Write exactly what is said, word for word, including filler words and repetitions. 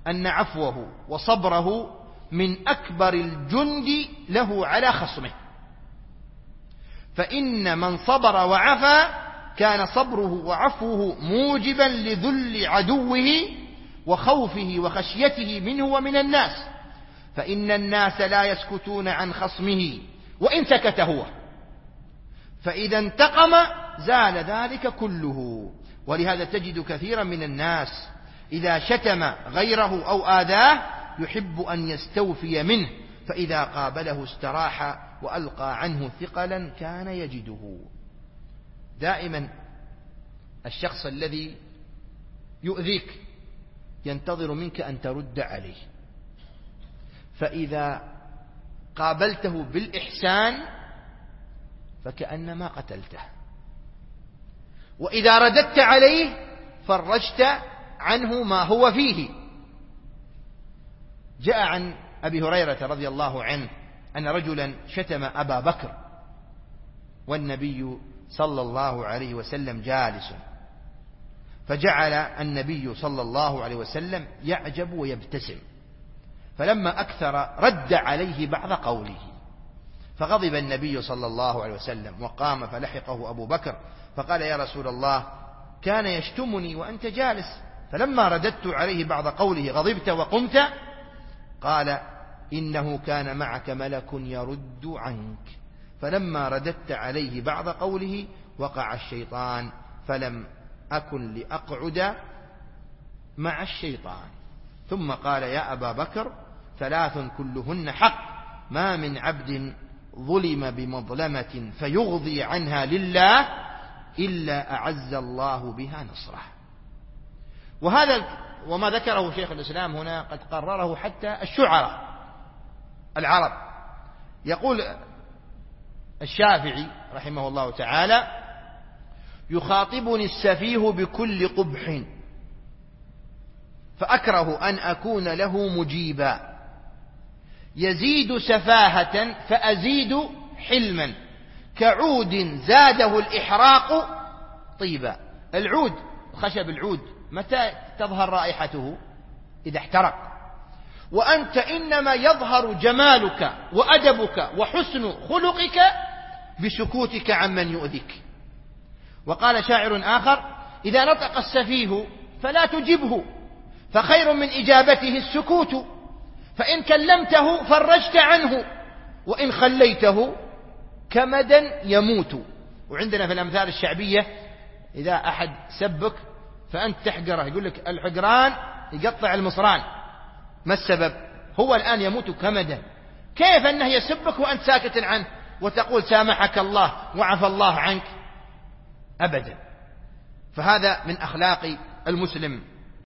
أن عفوه وصبره من أكبر الجند له على خصمه، فإن من صبر وعفى كان صبره وعفوه موجبا لذل عدوه وخوفه وخشيته منه ومن الناس، فإن الناس لا يسكتون عن خصمه وإن سكت هو، فإذا انتقم زال ذلك كله. ولهذا تجد كثيرا من الناس إذا شتم غيره أو آذاه يحب أن يستوفي منه، فإذا قابله استراح وألقى عنه ثقلا كان يجده. دائما الشخص الذي يؤذيك ينتظر منك أن ترد عليه، فإذا قابلته بالإحسان فكأنما قتلته، وإذا رددت عليه فرجت عنه ما هو فيه. جاء عن أبي هريرة رضي الله عنه أن رجلا شتم أبا بكر والنبي صلى الله عليه وسلم جالس، فجعل النبي صلى الله عليه وسلم يعجب ويبتسم، فلما أكثر رد عليه بعض قوله، فغضب النبي صلى الله عليه وسلم وقام فلحقه أبو بكر فقال: يا رسول الله، كان يشتمني وأنت جالس، فلما رددت عليه بعض قوله غضبت وقمت؟ قال: إنه كان معك ملك يرد عنك، فلما رددت عليه بعض قوله وقع الشيطان، فلم أكن لأقعد مع الشيطان. ثم قال: يا أبا بكر، ثلاث كلهن حق، ما من عبد ظلم بمظلمة فيغضي عنها لله إلا أعز الله بها نصره. وهذا وما ذكره شيخ الإسلام هنا قد قرره حتى الشعراء العرب. يقول الشافعي رحمه الله تعالى: يخاطبني السفيه بكل قبح فأكره أن أكون له مجيبا، يزيد سفاهة فأزيد حلما، كعود زاده الإحراق طيبا. العود، خشب العود، متى تظهر رائحته؟ إذا احترق. وأنت إنما يظهر جمالك وأدبك وحسن خلقك بسكوتك عمن يؤذيك. وقال شاعر آخر: إذا نطق السفيه فلا تجبه، فخير من إجابته السكوت، فإن كلمته فرجت عنه، وإن خليته كمدا يموت. وعندنا في الأمثال الشعبية إذا أحد سبك فأنت تحقره، يقول لك الحقران يقطع المصران. ما السبب؟ هو الآن يموت كمدا. كيف أنه يسبك وأنت ساكت عنه وتقول سامحك الله وعفى الله عنك؟ أبدا. فهذا من أخلاق المسلم